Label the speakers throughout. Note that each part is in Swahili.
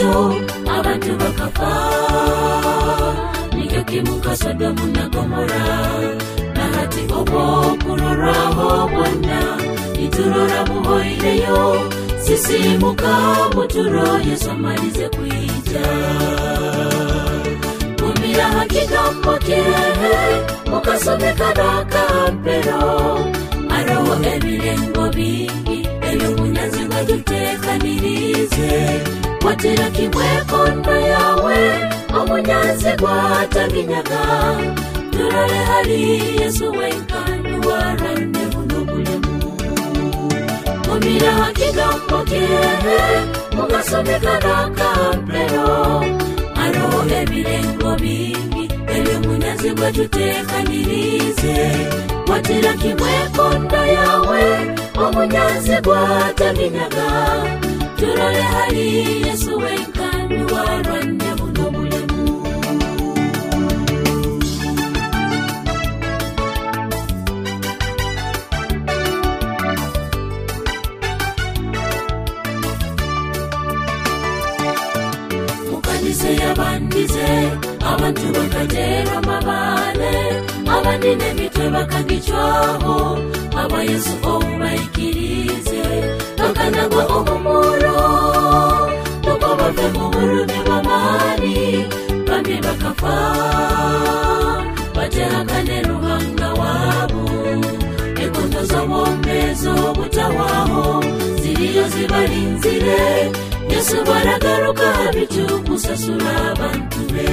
Speaker 1: gito abantu bakafa nikakimuka Sodomu na Gomora na hati obo kuroraho Bwana iturora muhoireyo sisi mukabuturo Yesu amalize kwija kumira hakigambo kehe mukasomeka nakampero aroho ebirengo bingi eby'omunyazi nga duteekanirize watera kimwe kondo yawe omunyazi gwataginyaga turole hali Yesu wenkani warande buno bulemu kumira hakigambo kehe mukasomeka nakampero aroho ebirengo bingi eby'omunyazi gwa tuteekanirize watera kimwe kondo yawe omunyazi gwataginyaga turole hali Yesu wenkani warande buno bulemu mukanise yabandize abantu bakatera mabale abandi n'emitwe bakagicwaho aba Yesu omubayikirize bakanagwa omumuro nuko bave mu burume bw'amani bambi bakafa batehakane ruhanga wabo enkondo z'obwomezo butawaho ziriyo zibalinzire Yesu baragaruka bitu kusasura abantu be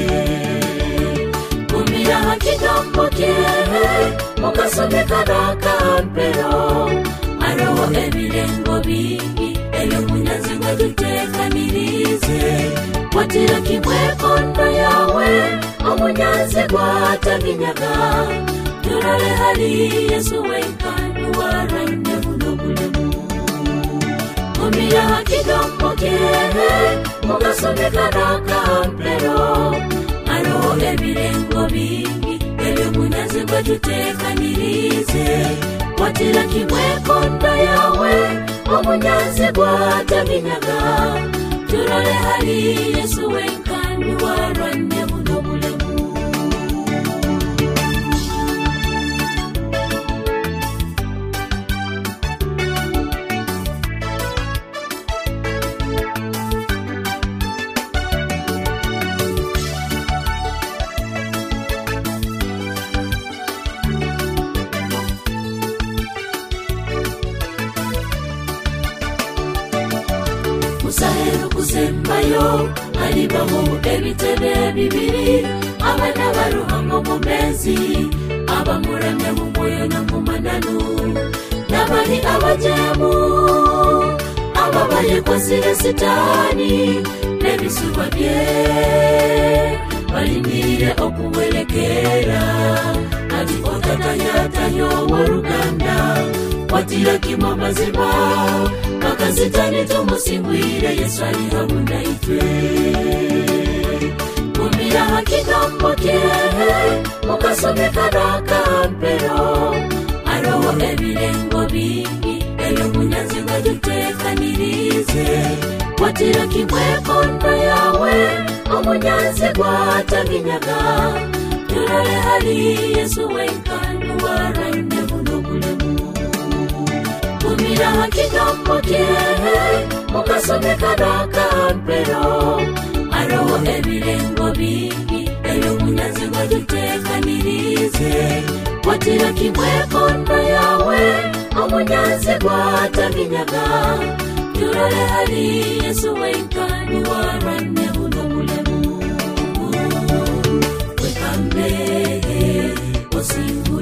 Speaker 1: kumira hakigambo kehe mukasomeka nakampero aroho ebirengo bingi eby'omunyazi nga duteekanirize watera kimwe kondo yawe omunyazi gwataginyaga turole hali Yesu wenkani warande buno bulemu kumira hakigambo kehe mukasomeka nakampero aroho ebirengo bingi eby'omunyazi nga duteekanirize watera kimwe kondo yawe omunyazi gwataginyaga turole hali Yesu wenkani warande buno bulemu musaheru kusembayo halibaho ebitebe bibiri abana baruhamo mu mezi abamuramya mu mwoyo na mu mananu n'abari abajemu ababaye kwasire sitani n'ebisuba bye balinire okuwerekera ati otatayatayo waruganda watira kimwa mazima makazitani tumusingwire Yesu ali hamwe itwe kumira hakigambo kehe mukasomeka nakampero aroho ebirengo bingi eby'omunyazi nga duteekanirize watera kimwe kondo yawe omunyazi gwataginyaga turole hali Yesu wenkani warande buno bulemu kumira hakigambo kehe mukasomeka nakampero aroho ebirengo bingi eby'omunyazi nga duteekanirize watera kimwe kondo yawe omunyazi gwataginyaga turole hali Yesu wenkani warande buno bulemu wekambe osingu